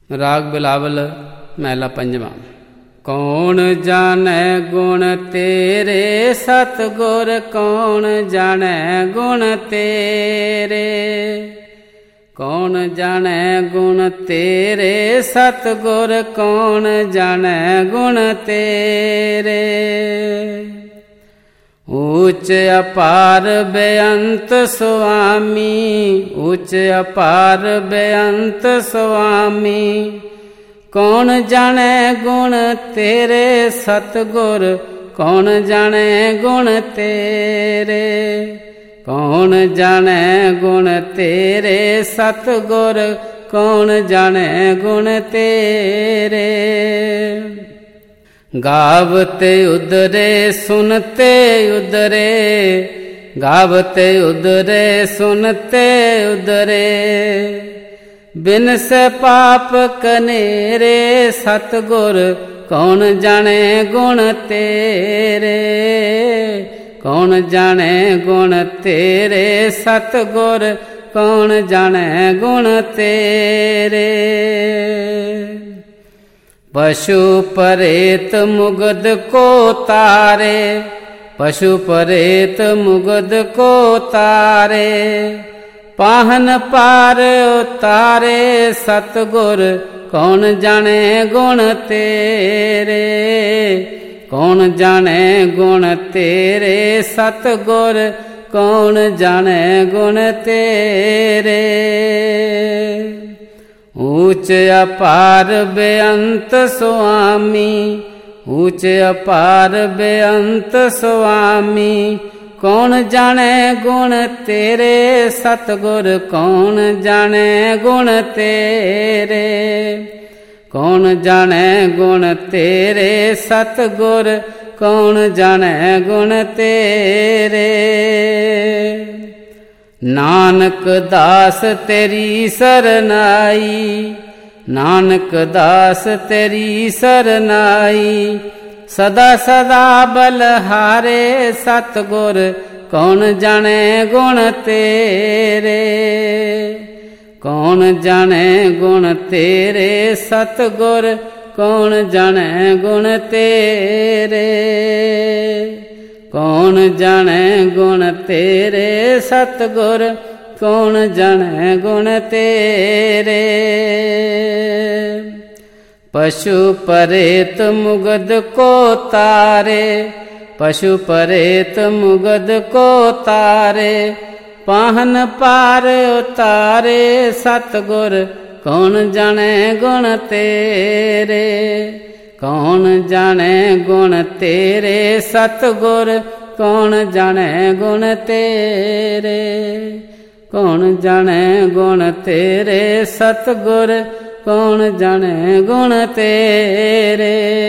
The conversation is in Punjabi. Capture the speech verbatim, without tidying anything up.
ਰਾਗ ਬਿਲਾਵਲ ਮਹਿਲਾ ਪੰਜਵਾਂ। ਕੌਣ ਜਾਣੈ ਗੁਣ ਤੇਰੇ ਸਤਿਗੁਰ, ਕੌਣ ਜਾਣੈ ਗੁਣ ਤੇਰੇ। ਕੌਣ ਜਾਣੈ ਗੁਣ ਤੇਰੇ ਸਤਿਗੁਰ, ਕੌਣ ਜਾਣੈ ਗੁਣ ਤੇਰੇ। ਊਚ ਅਪਾਰ ਬੇਅੰਤ ਸੁਆਮੀ, ਊਚ ਅਪਾਰ ਬੇਅੰਤ ਸੁਆਮੀ। ਕੌਣ ਜਾਣੈ ਗੁਣ ਤੇਰੇ ਸਤਿਗੁਰ, ਕੌਣ ਜਾਣੈ ਗੁਣ ਤੇਰੇ। ਕੌਣ ਜਾਣੈ ਗੁਣ ਤੇਰੇ ਸਤਿਗੁਰ, ਕੌਣ ਜਾਣੈ ਗੁਣ ਤੇਰੇ। ਗਾਵਤੇ ਉਦਰੇ ਸੁਨਤੇ ਉਦਰੇ, ਗਾਵਤੇ ਉਦਰੇ ਸੁਨਤੇ ਉਦਰੇ। ਬਿਨਸ ਪਾਪ ਕਨੇਰੇ ਸਤਿਗੁਰ, ਕੌਣ ਜਾਣੈ ਗੁਣ ਤੇਰੇ। ਕੌਣ ਜਾਣੈ ਗੁਣ ਤੇਰੇ ਸਤਿਗੁਰ, ਕੌਣ ਜਾਣੈ ਗੁਣ ਤੇਰੇ। ਪਸ਼ੂ ਪਰੇਤ ਮੁਗਧ ਕੋ ਤਾਰੇ, ਪਸ਼ੂ ਪਰੇਤ ਮੁਗਧ ਕੋ ਤਾਰੇ। ਪਾਹਨ ਪਾਰ ਉਤਾਰੇ ਸਤਿਗੁਰ, ਕੌਣ ਜਾਣੈ ਗੁਣ ਤੇਰੇ। ਕੌਣ ਜਾਣੈ ਗੁਣ ਤੇਰੇ ਸਤਿਗੁਰ, ਕੌਣ ਜਾਣੈ ਗੁਣ ਤੇਰੇ। ਊਚ ਅਪਾਰ ਬੇਅੰਤ ਸੁਆਮੀ, ਊਚ ਅਪਾਰ ਬੇਅੰਤ ਸੁਆਮੀ। ਕੌਣ ਜਾਣੈ ਗੁਣ ਤੇਰੇ ਸਤਿਗੁਰ, ਕੌਣ ਜਾਣੈ ਗੁਣ ਤੇਰੇ। ਕੌਣ ਜਾਣੈ ਗੁਣ ਤੇਰੇ ਸਤਿਗੁਰ, ਕੌਣ ਜਾਣੈ ਗੁਣ ਤੇਰੇ। ਨਾਨਕ ਦਾਸ ਤੇਰੀ ਸਰਨਾਈ, ਨਾਨਕ ਦਾਸ ਤੇਰੀ ਸਰਨਾਈ। ਸਦਾ ਸਦਾ ਬਲਹਾਰੇ ਸਤਿਗੁਰ, ਕੌਣ ਜਾਣੈ ਗੁਣ ਤੇਰੇ। ਕੌਣ ਜਾਣੈ ਗੁਣ ਤੇਰੇ ਸਤਿਗੁਰ, ਕੌਣ ਜਾਣੈ ਗੁਣ ਤੇਰੇ। ਕੌਣ ਜਾਣੈ ਗੁਣ ਤੇਰੇ ਸਤਿਗੁਰ, ਕੌਣ ਜਾਣੈ ਗੁਣ ਤੇਰੇ। ਪਸ਼ੂ ਪਰੇਤ ਮੁਗਧ ਕੋ ਤਾਰੇ, ਪਸ਼ੂ ਪਰੇਤ ਮੁਗਧ ਕੋ ਤਾਰੇ। ਪਾਹਨ ਪਾਰ ਉਤਾਰੇ ਸਤਿਗੁਰ, ਕੌਣ ਜਾਣੈ ਗੁਣ ਤੇਰੇ। ਕੌਣ ਜਾਣੈ ਗੁਣ ਤੇਰੇ ਸਤਿਗੁਰ, ਕੌਣ ਜਾਣੈ ਗੁਣ ਤੇਰੇ। ਕੌਣ ਜਾਣੈ ਗੁਣ ਤੇਰੇ ਸਤਿਗੁਰ, ਕੌਣ ਜਾਣੈ ਗੁਣ ਤੇਰੇ।